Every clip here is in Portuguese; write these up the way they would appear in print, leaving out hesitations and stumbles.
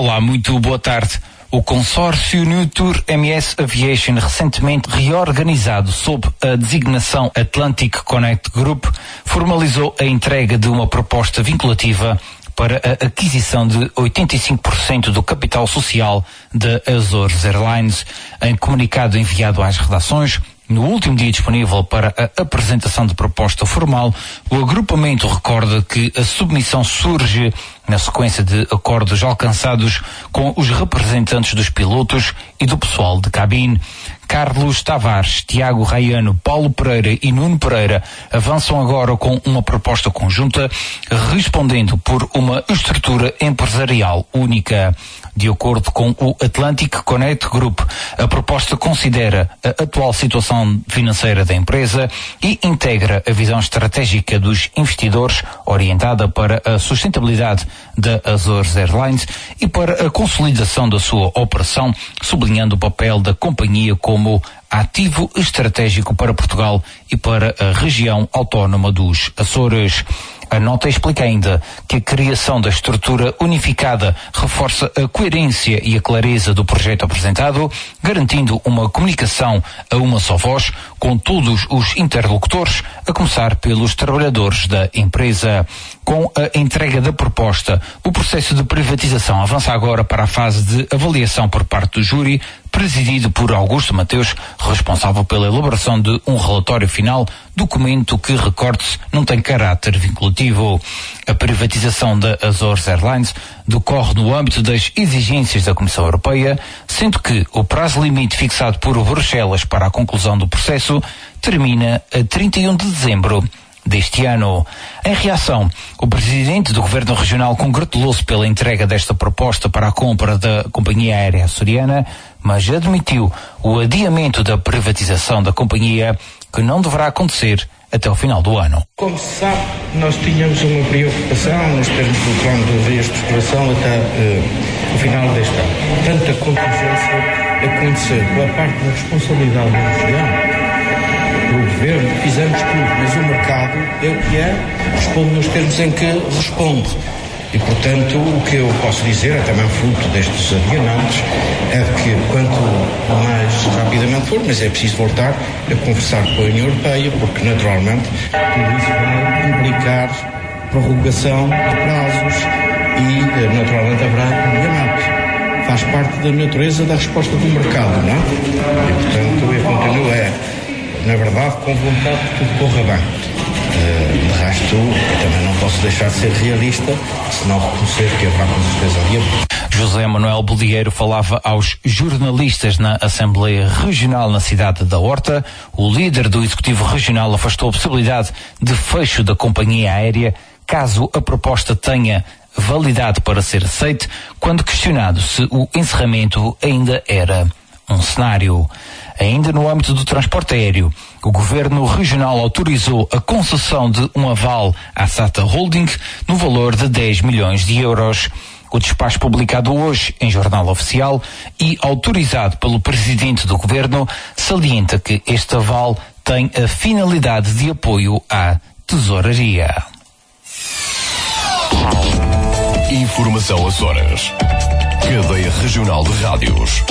Olá, muito boa tarde. O consórcio New Tour MS Aviation, recentemente reorganizado sob a designação Atlantic Connect Group, formalizou a entrega de uma proposta vinculativa para a aquisição de 85% do capital social da Azores Airlines. Em comunicado enviado às redações, no último dia disponível para a apresentação de proposta formal, o agrupamento recorda que a submissão surge na sequência de acordos alcançados com os representantes dos pilotos e do pessoal de cabine. Carlos Tavares, Tiago Raiano, Paulo Pereira e Nuno Pereira avançam agora com uma proposta conjunta, respondendo por uma estrutura empresarial única. De acordo com o Atlantic Connect Group, a proposta considera a atual situação financeira da empresa e integra a visão estratégica dos investidores orientada para a sustentabilidade da Azores Airlines e para a consolidação da sua operação, sublinhando o papel da companhia como ativo estratégico para Portugal e para a região autónoma dos Açores. A nota explica ainda que a criação da estrutura unificada reforça a coerência e a clareza do projeto apresentado, garantindo uma comunicação a uma só voz com todos os interlocutores, a começar pelos trabalhadores da empresa. Com a entrega da proposta, o processo de privatização avança agora para a fase de avaliação por parte do júri, presidido por Augusto Mateus, responsável pela elaboração de um relatório final, documento que, recorde-se, não tem caráter vinculativo. A privatização da Azores Airlines decorre no âmbito das exigências da Comissão Europeia, sendo que o prazo limite fixado por Bruxelas para a conclusão do processo termina a 31 de dezembro deste ano. Em reação, o presidente do Governo Regional congratulou-se pela entrega desta proposta para a compra da companhia aérea açoriana, mas admitiu o adiamento da privatização da companhia, que não deverá acontecer até o final do ano. Como se sabe, nós tínhamos uma preocupação nos termos do plano de reestruturação até o final deste ano. Tanta contingência acontecer pela parte da responsabilidade da região, do governo, fizemos tudo, mas o mercado é o que é, responde nos termos em que responde. E, portanto, o que eu posso dizer, é também fruto destes adiamentos, é que quanto mais rapidamente for, mas é preciso voltar a conversar com a União Europeia, porque, naturalmente, tudo isso vai implicar prorrogação de prazos e, naturalmente, haverá adiamentos. Faz parte da natureza da resposta do mercado, não é? E, portanto, eu continuo na verdade, com vontade que tudo corra bem. De resto, eu também não posso deixar de ser realista, se não reconhecer que haverá com certeza adiante. José Manuel Bolieiro falava aos jornalistas na Assembleia Regional na cidade da Horta. O líder do Executivo Regional afastou a possibilidade de fecho da companhia aérea caso a proposta tenha validade para ser aceite, quando questionado se o encerramento ainda era um cenário. Ainda no âmbito do transporte aéreo, o Governo Regional autorizou a concessão de um aval à SATA Holding no valor de 10 milhões de euros. O despacho publicado hoje em Jornal Oficial e autorizado pelo Presidente do Governo salienta que este aval tem a finalidade de apoio à tesouraria. Informação Açores. Cadeia Regional de Rádios.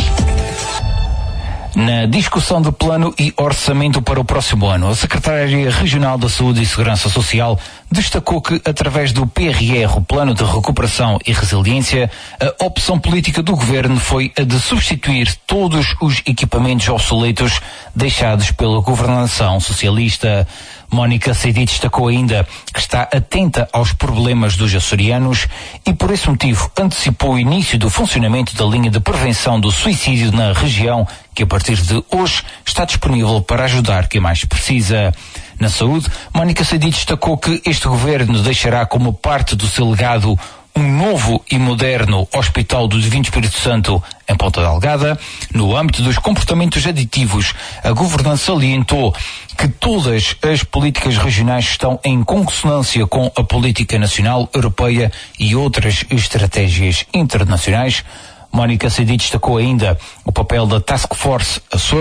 Na discussão do plano e orçamento para o próximo ano, a Secretária Regional da Saúde e Segurança Social destacou que, através do PRR, o Plano de Recuperação e Resiliência, a opção política do Governo foi a de substituir todos os equipamentos obsoletos deixados pela governação socialista. Mónica Seidi destacou ainda que está atenta aos problemas dos açorianos e, por esse motivo, antecipou o início do funcionamento da linha de prevenção do suicídio na região, que a partir de hoje está disponível para ajudar quem mais precisa. Na saúde, Mónica Seidi destacou que este governo deixará como parte do seu legado um novo e moderno Hospital do Divino Espírito Santo em Ponta Delgada. No âmbito dos comportamentos aditivos, a governança salientou que todas as políticas regionais estão em consonância com a política nacional, europeia e outras estratégias internacionais. Mónica Seidi destacou ainda o papel da Task Force Açores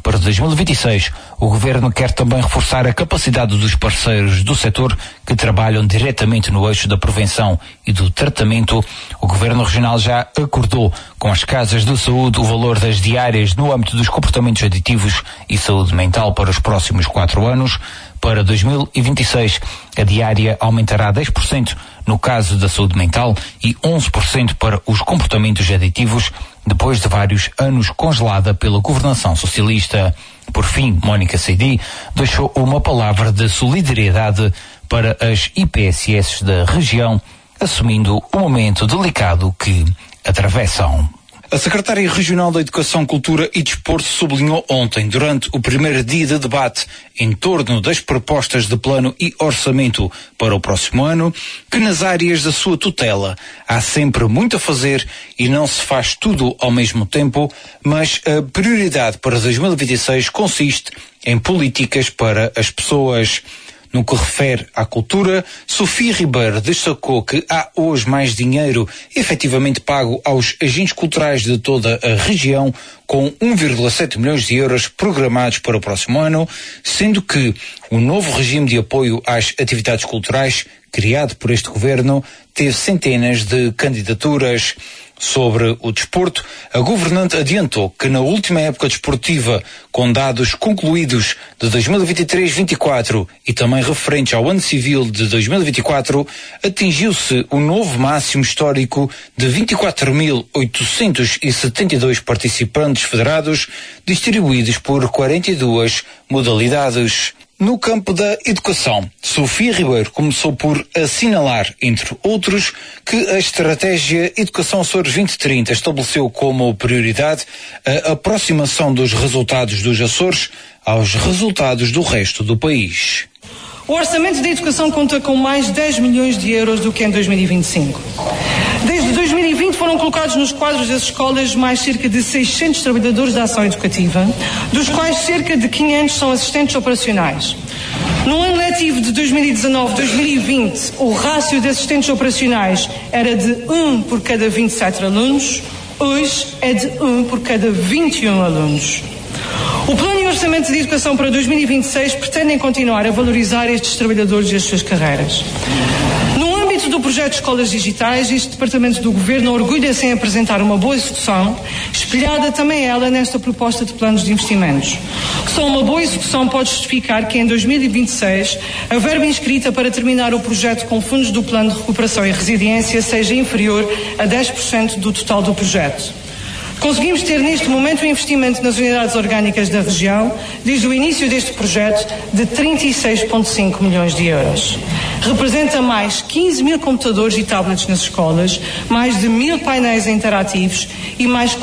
Para 2026, o Governo quer também reforçar a capacidade dos parceiros do setor que trabalham diretamente no eixo da prevenção e do tratamento. O Governo Regional já acordou com as casas de saúde o valor das diárias no âmbito dos comportamentos aditivos e saúde mental para os próximos 4 anos. Para 2026, a diária aumentará 10% no caso da saúde mental e 11% para os comportamentos aditivos, depois de vários anos congelada pela governação socialista. Por fim, Mónica Seidi deixou uma palavra de solidariedade para as IPSS da região, assumindo o momento delicado que atravessam. A secretária regional da Educação, Cultura e Desporto sublinhou ontem, durante o primeiro dia de debate em torno das propostas de plano e orçamento para o próximo ano, que nas áreas da sua tutela há sempre muito a fazer e não se faz tudo ao mesmo tempo, mas a prioridade para 2026 consiste em políticas para as pessoas. No que refere à cultura, Sofia Ribeiro destacou que há hoje mais dinheiro efetivamente pago aos agentes culturais de toda a região, com 1,7 milhões de euros programados para o próximo ano, sendo que o novo regime de apoio às atividades culturais, criado por este governo, teve centenas de candidaturas. Sobre o desporto, a governante adiantou que na última época desportiva, com dados concluídos de 2023-24 e também referentes ao ano civil de 2024, atingiu-se o novo máximo histórico de 24.872 participantes federados, distribuídos por 42 modalidades. No campo da educação, Sofia Ribeiro começou por assinalar, entre outros, que a estratégia Educação Açores 2030 estabeleceu como prioridade a aproximação dos resultados dos Açores aos resultados do resto do país. O orçamento da educação conta com mais 10 milhões de euros do que em 2025. Desde 2020 foram colocados nos quadros das escolas mais cerca de 600 trabalhadores da ação educativa, dos quais cerca de 500 são assistentes operacionais. No ano letivo de 2019-2020, o rácio de assistentes operacionais era de 1 por cada 27 alunos, hoje é de 1 por cada 21 alunos. O Plano e Orçamento de Educação para 2026 pretendem continuar a valorizar estes trabalhadores e as suas carreiras. No âmbito do projeto Escolas Digitais, este Departamento do Governo orgulha-se em apresentar uma boa execução, espelhada também ela nesta proposta de planos de investimentos. Só uma boa execução pode justificar que em 2026 a verba inscrita para terminar o projeto com fundos do Plano de Recuperação e Resiliência seja inferior a 10% do total do projeto. Conseguimos ter neste momento um investimento nas unidades orgânicas da região, desde o início deste projeto, de 36,5 milhões de euros. Representa mais 15 mil computadores e tablets nas escolas, mais de 1.000 painéis interativos e mais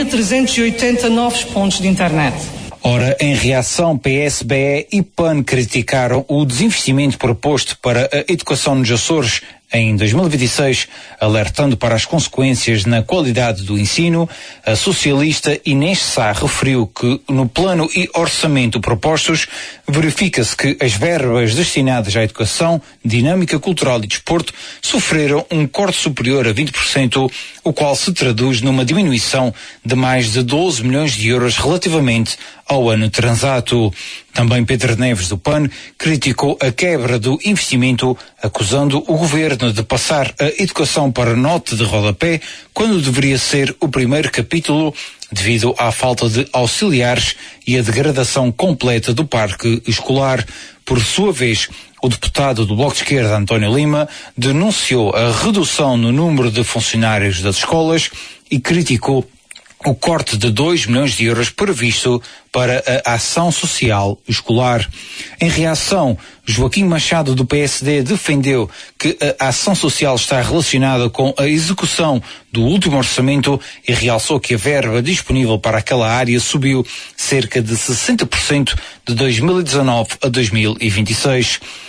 4.380 novos pontos de internet. Ora, em reação, PSBE e PAN criticaram o desinvestimento proposto para a educação nos Açores em 2026, alertando para as consequências na qualidade do ensino. A socialista Inês Sá referiu que no plano e orçamento propostos verifica-se que as verbas destinadas à educação, dinâmica cultural e desporto sofreram um corte superior a 20%, o qual se traduz numa diminuição de mais de 12 milhões de euros relativamente ao ano transato. Também Pedro Neves, do PAN, criticou a quebra do investimento, acusando o governo de passar a educação para nota de rodapé, quando deveria ser o primeiro capítulo, devido à falta de auxiliares e a degradação completa do parque escolar. Por sua vez, o deputado do Bloco de Esquerda, António Lima, denunciou a redução no número de funcionários das escolas e criticou o corte de 2 milhões de euros previsto para a ação social escolar. Em reação, Joaquim Machado, do PSD, defendeu que a ação social está relacionada com a execução do último orçamento e realçou que a verba disponível para aquela área subiu cerca de 60% de 2019 a 2026.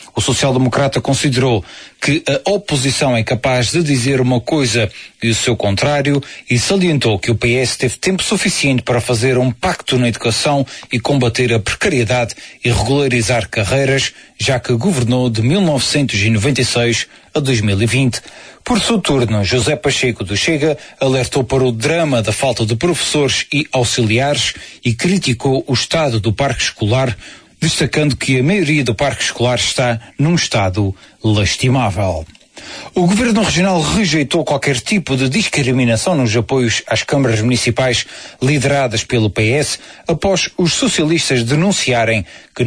O social-democrata considerou que a oposição é capaz de dizer uma coisa e o seu contrário e salientou que o PS teve tempo suficiente para fazer um pacto na educação e combater a precariedade e regularizar carreiras, já que governou de 1996 a 2020. Por seu turno, José Pacheco do Chega alertou para o drama da falta de professores e auxiliares e criticou o estado do parque escolar, destacando que a maioria do parque escolar está num estado lastimável. O Governo Regional rejeitou qualquer tipo de discriminação nos apoios às câmaras municipais lideradas pelo PS, após os socialistas denunciarem que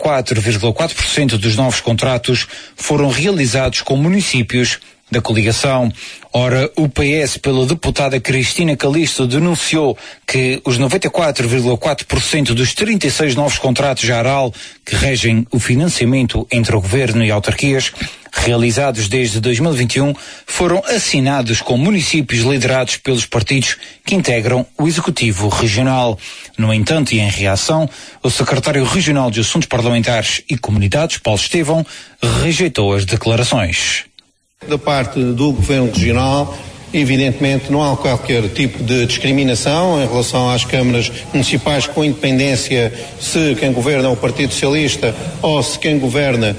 94,4% dos novos contratos foram realizados com municípios da coligação. Ora, o PS, pela deputada Cristina Calisto, denunciou que os 94,4% dos 36 novos contratos geral que regem o financiamento entre o Governo e autarquias, realizados desde 2021, foram assinados com municípios liderados pelos partidos que integram o Executivo Regional. No entanto, e em reação, o secretário regional de Assuntos Parlamentares e Comunidades, Paulo Estevão, rejeitou as declarações. Da parte do Governo Regional, evidentemente não há qualquer tipo de discriminação em relação às câmaras municipais, com independência se quem governa é o Partido Socialista ou se quem governa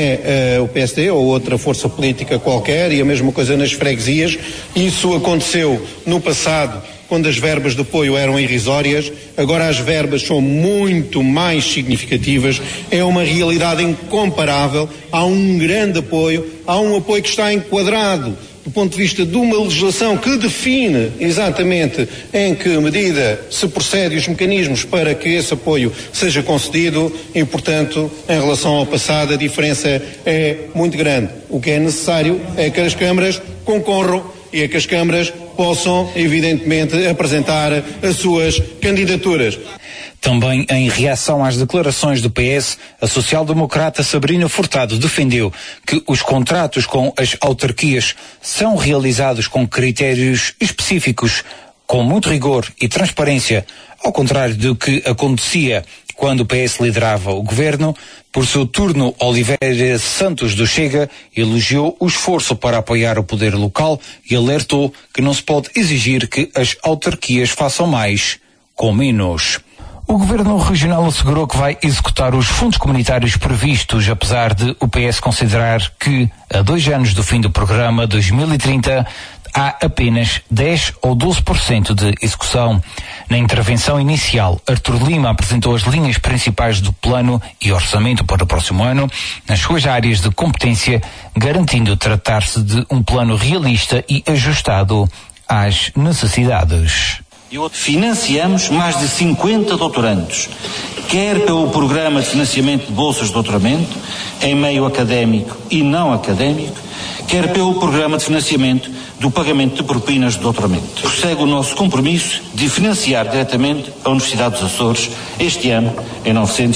é o PSD ou outra força política qualquer, e a mesma coisa nas freguesias. Isso aconteceu no passado, quando as verbas de apoio eram irrisórias. Agora as verbas são muito mais significativas, é uma realidade incomparável, há um grande apoio, há um apoio que está enquadrado do ponto de vista de uma legislação que define exatamente em que medida se procede e os mecanismos para que esse apoio seja concedido, e, portanto, em relação ao passado, a diferença é muito grande. O que é necessário é que as câmaras concorram e é que as câmaras possam, evidentemente, apresentar as suas candidaturas. Também em reação às declarações do PS, a social-democrata Sabrina Furtado defendeu que os contratos com as autarquias são realizados com critérios específicos, com muito rigor e transparência, ao contrário do que acontecia quando o PS liderava o governo. Por seu turno, Oliveira Santos do Chega elogiou o esforço para apoiar o poder local e alertou que não se pode exigir que as autarquias façam mais com menos. O Governo Regional assegurou que vai executar os fundos comunitários previstos, apesar de o PS considerar que, a 2 anos do fim do programa 2030, há apenas 10 ou 12% de execução. Na intervenção inicial, Artur Lima apresentou as linhas principais do plano e orçamento para o próximo ano, nas suas áreas de competência, garantindo tratar-se de um plano realista e ajustado às necessidades. Financiamos mais de 50 doutorandos, quer pelo programa de financiamento de bolsas de doutoramento, em meio académico e não académico, quer pelo programa de financiamento do pagamento de propinas de doutoramento. Prossegue o nosso compromisso de financiar diretamente a Universidade dos Açores, este ano, em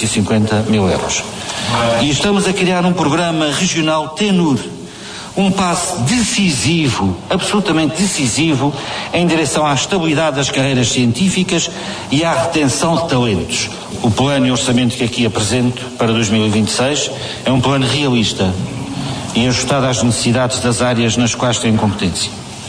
950 mil euros. E estamos a criar um programa regional TENUR, um passo decisivo, absolutamente decisivo, em direção à estabilidade das carreiras científicas e à retenção de talentos. O plano e orçamento que aqui apresento para 2026 é um plano realista e ajustado às necessidades das áreas nas quais têm competência.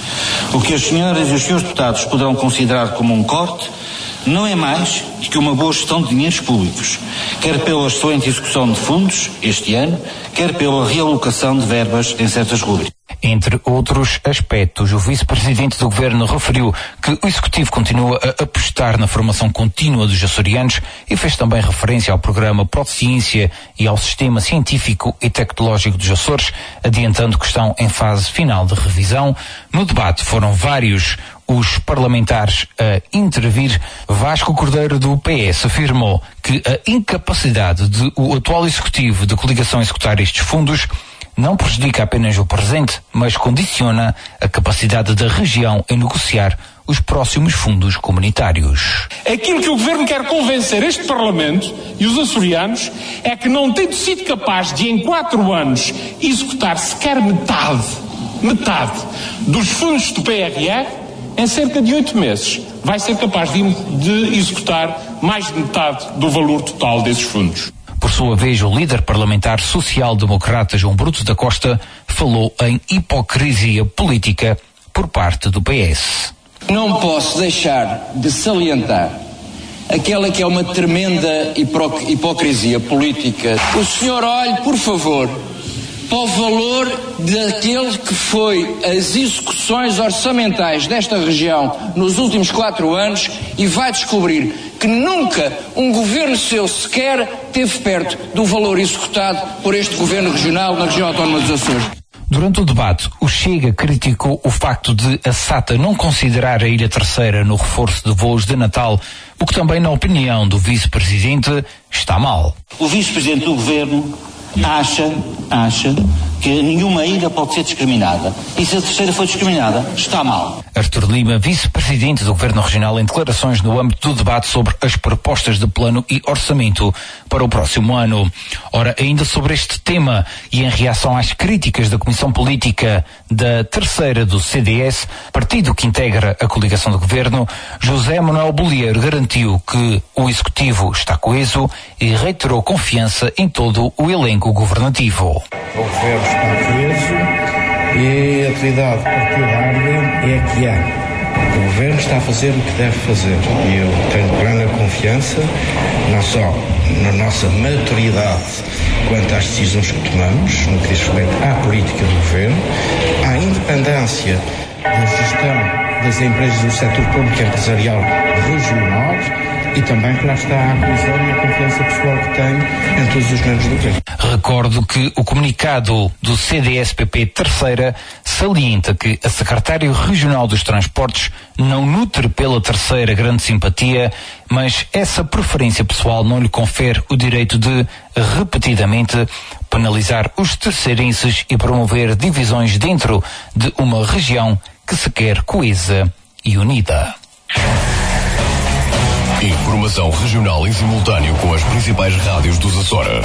O que as senhoras e os senhores deputados poderão considerar como um corte não é mais que uma boa gestão de dinheiros públicos, quer pela excelente execução de fundos este ano, quer pela realocação de verbas em certas rubricas. Entre outros aspectos, o vice-presidente do governo referiu que o executivo continua a apostar na formação contínua dos açorianos e fez também referência ao programa Prociência e ao sistema científico e tecnológico dos Açores, adiantando que estão em fase final de revisão. No debate foram vários os parlamentares a intervir. Vasco Cordeiro, do PS, afirmou que a incapacidade do atual executivo de coligação executar estes fundos não prejudica apenas o presente, mas condiciona a capacidade da região em negociar os próximos fundos comunitários. Aquilo que o Governo quer convencer este Parlamento e os açorianos é que, não tendo sido capaz de, em 4 anos, executar sequer metade dos fundos do PRR, em cerca de 8 meses vai ser capaz de executar mais de metade do valor total desses fundos. Por sua vez, o líder parlamentar social-democrata João Bruto da Costa falou em hipocrisia política por parte do PS. Não posso deixar de salientar aquela que é uma tremenda hipocrisia política. O senhor olhe, por favor, para o valor daquele que foi as execuções orçamentais desta região nos últimos 4 anos e vai descobrir que nunca um governo seu sequer esteve perto do valor executado por este governo regional na região autónoma dos Açores. Durante o debate, o Chega criticou o facto de a SATA não considerar a Ilha Terceira no reforço de voos de Natal, o que também, na opinião do vice-presidente, está mal. O vice-presidente do governo acha que nenhuma ilha pode ser discriminada. E se a Terceira foi discriminada, está mal. Artur Lima, vice-presidente do Governo Regional, em declarações no âmbito do debate sobre as propostas de plano e orçamento para o próximo ano. Ora, ainda sobre este tema e em reação às críticas da Comissão Política da Terceira do CDS, partido que integra a coligação do Governo, José Manuel Bolieiro garantiu que o Executivo está coeso e reiterou confiança em todo o elenco governativo. O Governo está coeso e a atividade partidária é a que há. O Governo está a fazer o que deve fazer e eu tenho plena confiança, não só na nossa maturidade quanto às decisões que tomamos, no que diz respeito à política do Governo, à independência da gestão das empresas do setor público e empresarial regional e também que lá está a coesão e a confiança pessoal que tenho em todos os membros do Governo. Recordo que o comunicado do CDS-PP Terceira salienta que a secretária regional dos Transportes não nutre pela Terceira grande simpatia, mas essa preferência pessoal não lhe confere o direito de, repetidamente, penalizar os terceirenses e promover divisões dentro de uma região que se quer coesa e unida. Informação regional em simultâneo com as principais rádios dos Açores.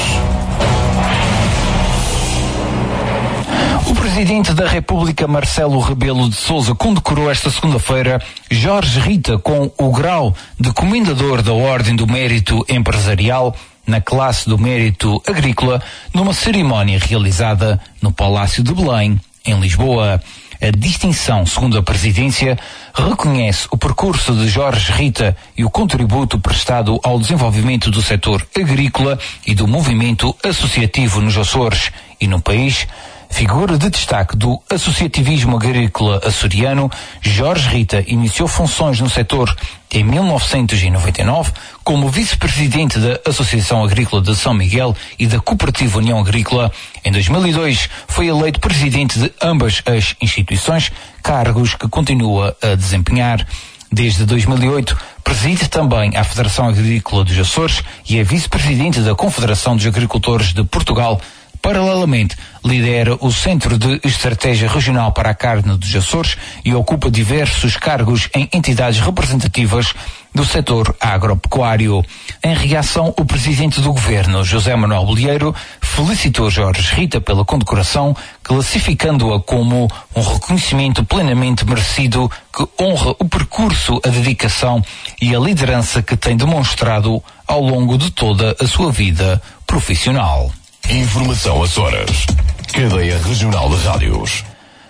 O Presidente da República, Marcelo Rebelo de Sousa, condecorou esta segunda-feira Jorge Rita com o grau de Comendador da Ordem do Mérito Empresarial na classe do Mérito Agrícola, numa cerimónia realizada no Palácio de Belém, em Lisboa. A distinção, segundo a Presidência, reconhece o percurso de Jorge Rita e o contributo prestado ao desenvolvimento do setor agrícola e do movimento associativo nos Açores e no país. Figura de destaque do associativismo agrícola açoriano, Jorge Rita iniciou funções no setor em 1999 como vice-presidente da Associação Agrícola de São Miguel e da Cooperativa União Agrícola. Em 2002 foi eleito presidente de ambas as instituições, cargos que continua a desempenhar. Desde 2008 preside também a Federação Agrícola dos Açores e é vice-presidente da Confederação dos Agricultores de Portugal. Paralelamente, lidera o Centro de Estratégia Regional para a Carne dos Açores e ocupa diversos cargos em entidades representativas do setor agropecuário. Em reação, o Presidente do Governo, José Manuel Bolieiro, felicitou Jorge Rita pela condecoração, classificando-a como um reconhecimento plenamente merecido que honra o percurso, a dedicação e a liderança que tem demonstrado ao longo de toda a sua vida profissional. Informação Açores. Cadeia Regional de Rádios.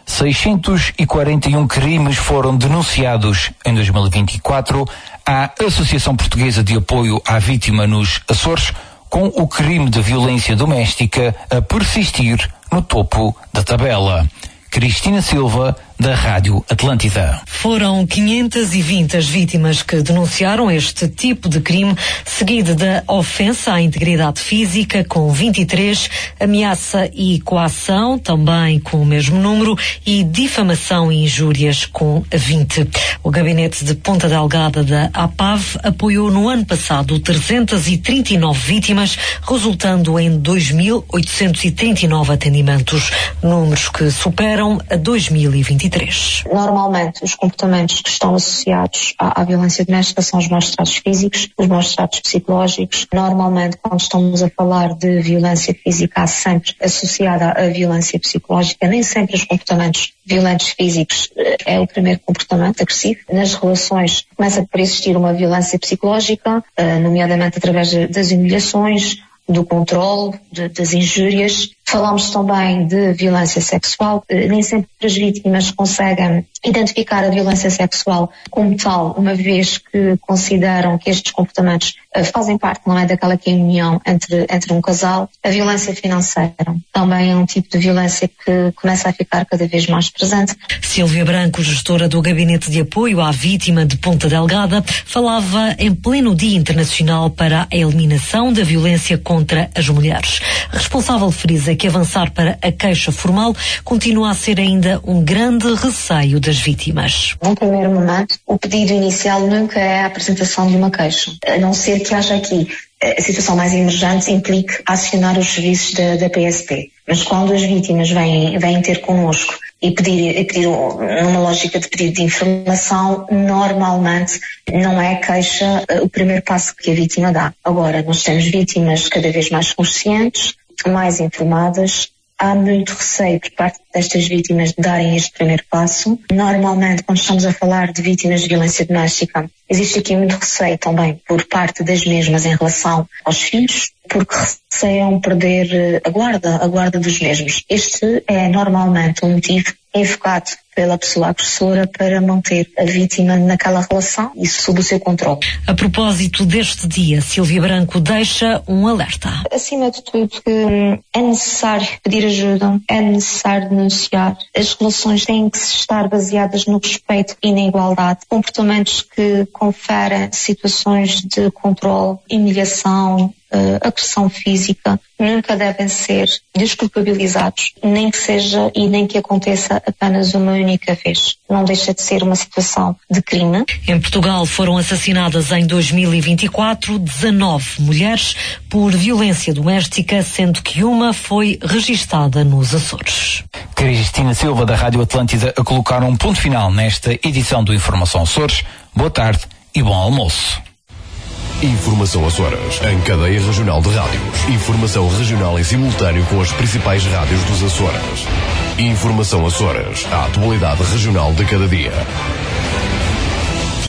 641 crimes foram denunciados em 2024 à Associação Portuguesa de Apoio à Vítima nos Açores, com o crime de violência doméstica a persistir no topo da tabela. Cristina Silva, da Rádio Atlântida. Foram 520 as vítimas que denunciaram este tipo de crime, seguido da ofensa à integridade física, com 23, ameaça e coação, também com o mesmo número, e difamação e injúrias, com 20. O gabinete de Ponta Delgada da APAV apoiou no ano passado 339 vítimas, resultando em 2.839 atendimentos, números que superam a 2023. Normalmente, os comportamentos que estão associados à violência doméstica são os maus tratos físicos, os maus tratos psicológicos. Normalmente, quando estamos a falar de violência física, há sempre associada à violência psicológica. Nem sempre os comportamentos violentos físicos é o primeiro comportamento agressivo. Nas relações começa por existir uma violência psicológica, nomeadamente através das humilhações, do controle, das injúrias. Falamos também de violência sexual. Nem sempre as vítimas conseguem identificar a violência sexual como tal, uma vez que consideram que estes comportamentos fazem parte, não é, daquela que é a união entre um casal. A violência financeira também é um tipo de violência que começa a ficar cada vez mais presente. Sílvia Branco, gestora do Gabinete de Apoio à Vítima de Ponta Delgada, falava em pleno Dia Internacional para a Eliminação da Violência contra as Mulheres. A responsável frisa que avançar para a queixa formal continua a ser ainda um grande receio das vítimas. Num primeiro momento, o pedido inicial nunca é a apresentação de uma queixa, a não ser que haja aqui a situação mais emergente implique acionar os serviços da PSP. Mas quando as vítimas vêm ter connosco e pedir numa lógica de pedido de informação, normalmente não é queixa o primeiro passo que a vítima dá. Agora, nós temos vítimas cada vez mais conscientes, mais informadas. Há muito receio por parte destas vítimas de darem este primeiro passo. Normalmente, quando estamos a falar de vítimas de violência doméstica, existe aqui muito receio também por parte das mesmas em relação aos filhos, porque receiam perder a guarda dos mesmos. Este é normalmente um motivo invocado pela pessoa agressora para manter a vítima naquela relação e sob o seu controle. A propósito deste dia, Sílvia Branco deixa um alerta. Acima de tudo, é necessário pedir ajuda, é necessário denunciar. As relações têm que estar baseadas no respeito e na igualdade. Comportamentos que conferem situações de controle, humilhação, agressão física, nunca devem ser desculpabilizados, nem que seja e nem que aconteça apenas uma única vez. Não deixa de ser uma situação de crime. Em Portugal foram assassinadas em 2024 19 mulheres por violência doméstica, sendo que uma foi registada nos Açores. Cristina Silva, da Rádio Atlântida, a colocar um ponto final nesta edição do Informação Açores. Boa tarde e bom almoço. Informação Açores, em cadeia regional de rádios. Informação regional em simultâneo com as principais rádios dos Açores. Informação Açores, a atualidade regional de cada dia.